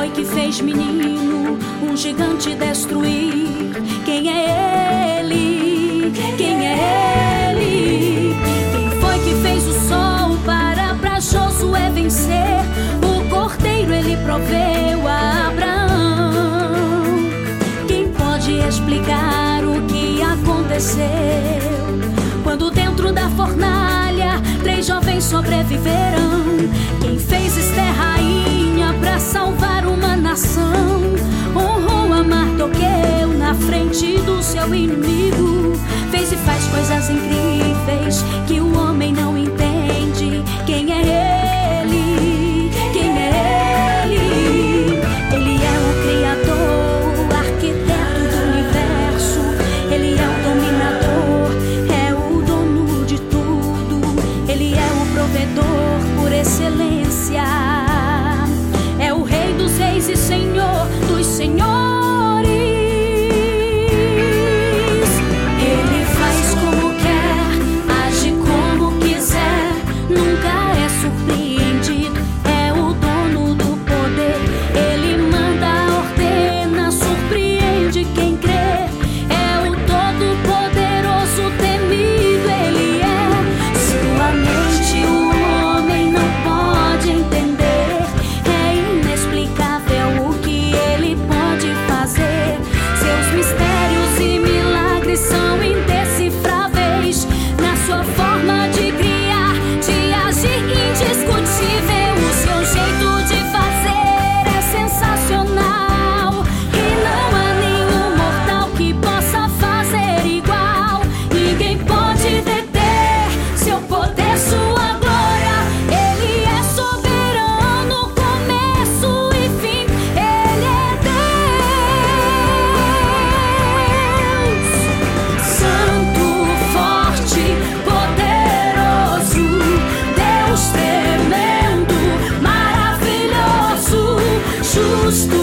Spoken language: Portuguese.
foi que fez menino um gigante destruir? Quem é ele? Quem é ele? Quem foi que fez o sol para Josué vencer? O cordeiro ele proveu a Abraão. Quem pode explicar o que aconteceu quando dentro da fornalha 3 jovens sobreviveram? Quem fez Esther rainha pra salvar uma nação? Honrou a Mardoqueu na frente do seu inimigo. Fez e faz coisas incríveis que o homem não entende. Quem é ele? Quem é ele? Ele é o Criador, o arquiteto do universo. Ele é o dominador, é o dono de tudo. Ele é o provedor por excelência. É o Rei dos reis e Senhor dos senhores. Ele faz como quer, age como quiser, nunca é surpreendido. É o dono do poder. Ele manda, ordena, surpreende quem crê. É o todo-poderoso, temido ele é. Sua mente o homem não pode entender. É inexplicável o que ele pode fazer. Seus mistérios e milagres são indecifráveis. Na sua forma de criar, de agir, indiscutível. O seu jeito de fazer é sensacional. E não há nenhum mortal que possa fazer igual. Ninguém pode deter seu poder, sua glória. Ele é soberano, começo e fim. Ele é Deus, santo, forte, poderoso, Deus tremendo, maravilhoso, justo.